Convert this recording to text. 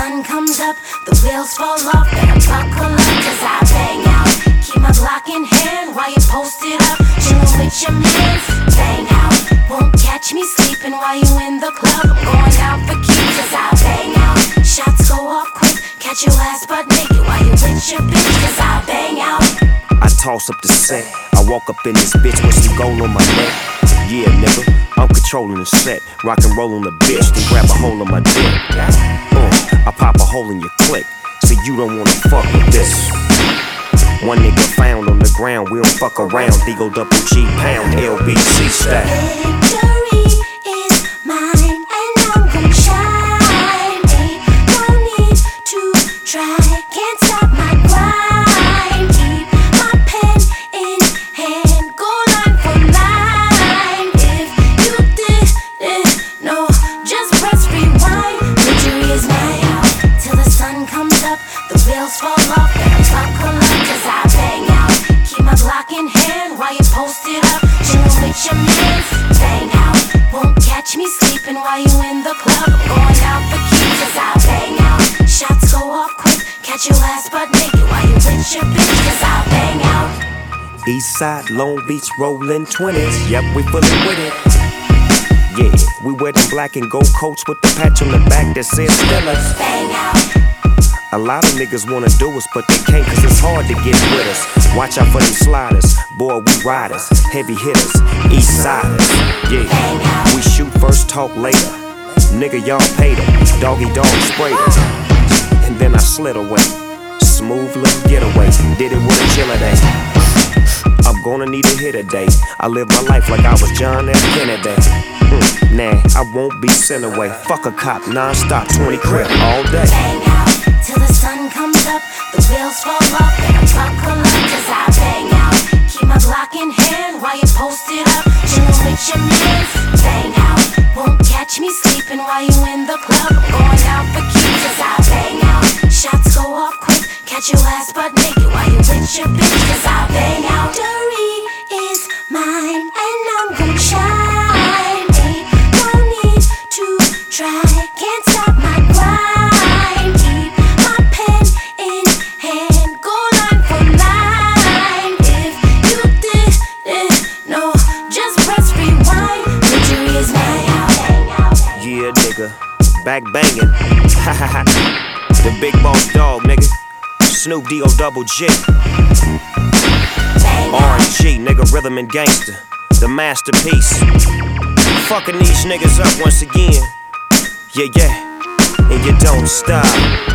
sun comes up, the wheels fall off. Better buckle up, cause I bang out. Keep my Glock in hand while you posted up, chillin' with your mans. Bang out, won't catch me sleeping while you in the club. I'm going out for keeps, cause I bang out. Shots go off quick, catch your ass butt naked while you with your bitch, cause I bang out. I toss up the set, I walk up in this bitch with some gold on my neck. Yeah, nigga, I'm controlling the set, rock and roll on the bitch, then grab a hold of my dick. I pop a hole in your click, so you don't wanna fuck with this. One nigga found on the ground, we don't fuck around. D-O double G pound, LBC style. Victory is mine, and I'm gon' shine. Ain't no need to try, can't stop my grind. Keep my pen in hand, go line for line. If you didn't know, just press rewind. Victory is mine, till the sun comes up, the wheels fall off. Better buckle up, cause I bang out. Keep my Glock in hand while you posted up, chillin' with your mans. Bang out, won't catch me sleeping while you in the club. I'm going out for keeps, cause I bang out. Shots go off quick, catch your ass butt naked while you with your bitch, cause I bang out. Eastside, Long Beach, rollin' 20s, yep, we fully with it. Yeah, we wear them black and gold coats with the patch on the back that says Stellas. Bang out. A lot of niggas wanna do us, but they can't cause it's hard to get with us. Watch out for them sliders, boy, we riders, heavy hitters, east siders. Yeah, we shoot first, talk later. Nigga, y'all paid them, doggy dog sprayed us. And then I slid away, smooth little getaway, did it with a chiller day. I'm gonna need a hit a day. I live my life like I was John F. Kennedy. Nah, I won't be sent away. Fuck a cop, non-stop, 20 crib all day. Bang out, till the sun comes up, the wheels fall off. Better buckle up, cause I bang out. Keep my Glock in hand while you posted up, chillin' with your mans. Bang out, won't catch me sleeping while you in the club. I'm going out for keeps, cause I bang out. Shots go off quick, catch your ass butt naked while you with your bitch, cause I bang out. Victory is mine, and I'm gon' shine. Ain't no need to try, can't stop my grind. Keep my pen in hand, go line for line. If you didn't know, just press rewind. Victory is mine. Yeah, nigga, back banging. Ha ha ha. The big boss dog, nigga. Snoop D-O double G. R&G, nigga, rhythm and gangster. The masterpiece. Fucking these niggas up once again. Yeah, yeah. And you don't stop.